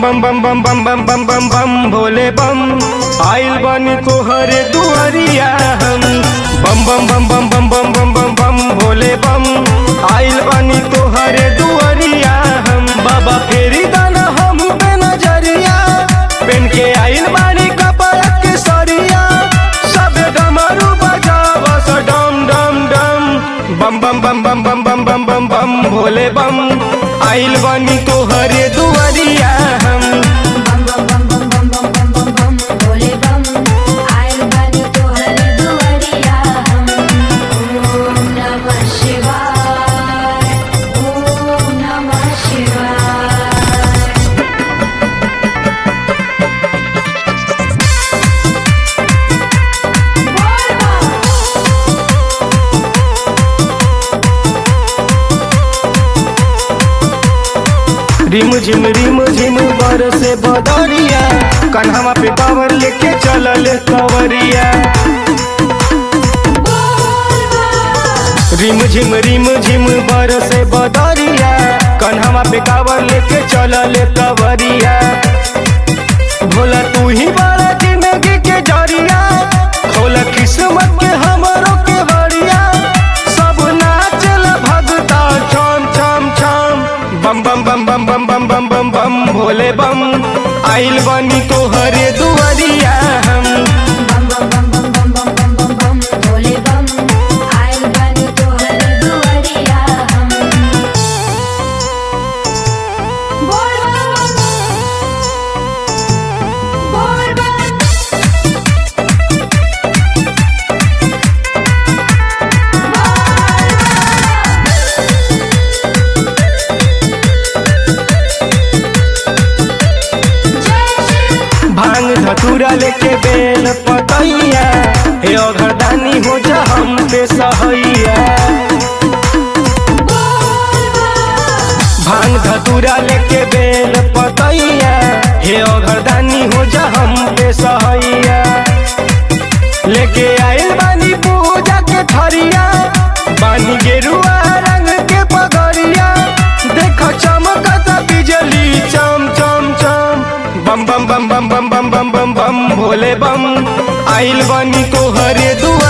बम बम बम बम बम बम बम बम भोले बम आइल बानी तोहरे दुआरिया हम। बम बम बम बम बम बम बम बम बम भोले बम आइल बानी तोहरे दुआरिया हम। बाबा फेरी दाना हम पे नजरिया पेन के आइल बानी कपड़ा के सरिया सब डमरू बजावस डम डम डम। बम बम बम बम बम बम बम बम बम भोले बम आइल बानी तोहरे दुआरिया हम। बम बम बम बम बम बम बम बम बम भोले बम आइल बानी तोहरे दुआरिया हम। ओम नमः शिवाय, ओम नमः शिवाय। रिम झिम बरसे बदरिया कन्हवा पे कांवर लेके चलल कंवरिया। रिम झिम बरसे बदरिया कन्हवा पे कांवर लेके चलल कंवरिया। भोला तू ही बड़ा जिंदगी के जरिया खोला किस्मत के हमरो के बड़िया सब नाचल भगता छम छम छम। बम बम बम बम बम बम बम बम बम भोले बम आइल बानी तोहरे दुआरिया हम। बम बम बम बम बम बम बम बम बम भोले बम आइल बानी तोहरे दुआरिया हम। बोल बम, बोल बम, भांग धतूरा लेके बेल पतैया हे अघरदानी हो जा हम पे सहैया। भांग धतूरा लेके बेल पतैया हे अघरदानी हो जा हम पे सहैया। लेके आइल बानी पूजा के थरिया बानी गेरुआ रंग के पगड़िया देख चमकता बिजली चम चम चम। बम बम बम बम बम बम बम बम बम भोले बम आइल बानी तोहरे दुआरिया।